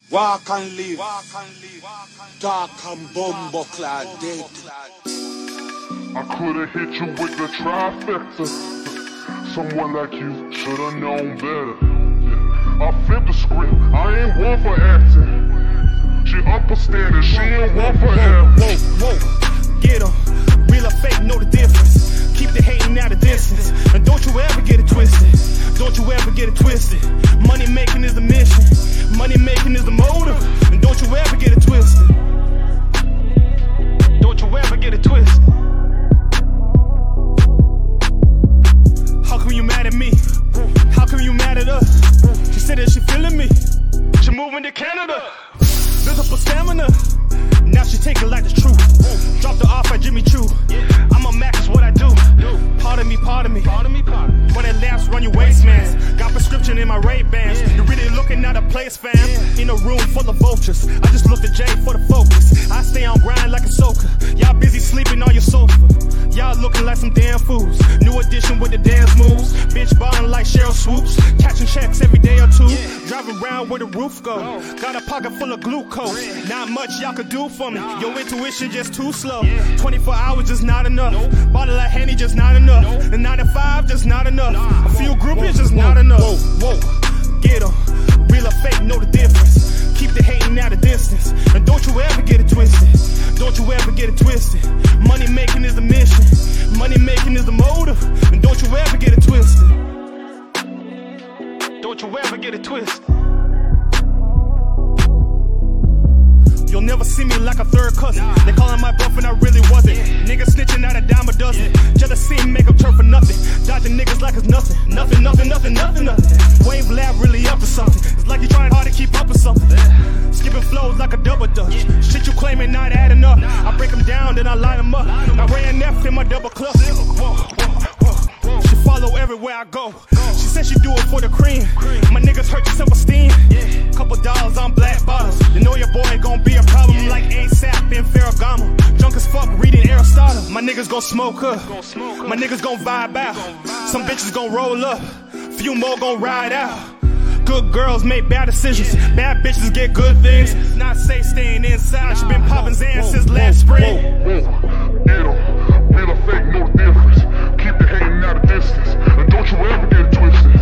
Walk and live, dark and bumbo clad dead. I could've hit you with the trifecta. Someone like you should've known better. I flipped the script, I ain't one for acting. She understanding, she ain't one for acting. Whoa, get 'em. Real or fake, know the difference. Keep the hating out of distance. And don't you ever get it twisted. Don't you ever get it twisted. Money making is the mission. Money making is the motive. And don't you ever get it twisted. Don't you ever get it twisted. How come you mad at me? How come you mad at us? She said that she feeling me. She moving to Canada. Built up a stamina. Now she take it like the truth. Dropped her off at Jimmy Choo. I'm a Mac, is what I do. Pardon me, pardon me. When it laughs, run your waistbands. Got prescription in my Ray-Bans. You really looking at a place, fam. In a room full of vultures. I just looked at Jay for the focus. I stay on grind like a soaker. Y'all busy sleeping on your sofa. Y'all looking like some damn fools. New edition with the dance moves. Bitch ballin' like Cheryl Swoops. Catching checks every day or two. Driving around where the roof go. Got a pocket full of glucose. Not much y'all could do for me. Your intuition just too slow. 24 hours just not enough. Bottle of Henny just not enough. The 9 to 5 just not enough. A few groupies just not enough. Whoa, get 'em. Real or fake, know the difference. Keep the hating out of distance. And don't you ever get it twisted. Don't you ever get it twisted. Money making is the mission. Money making is the motive. And don't you ever get it twisted. Don't you ever get it twisted. You'll never see me like a third cousin. They calling my bluff and I really wasn't. Niggas snitching out a dime a dozen. Jealousy make them turn for nothing. Dodging niggas like it's nothing. Nothing. Wave lab really up to something. It's like you're trying hard to keep up with something. Skipping flows like a double dutch. Shit you claiming not adding up. I break them down, then I line them up. I ran F in my double clutch. She follow everywhere I go. She said she do it for the cream. My niggas hurt your self-esteem. Couple dollars on black bottles. You know your boy gon' be a problem like ASAP in Ferragamo. Drunk as fuck reading Aristotle. My niggas gon' smoke up. My niggas gon' vibe out. Some bitches gon' roll up. Few more gon' ride out. Good girls make bad decisions. Bad bitches get good things. Not safe staying inside. She been popping Xan since last spring. Get 'em. Real or fake, know the difference. Keep the hating out of distance. And don't you ever get it twisted.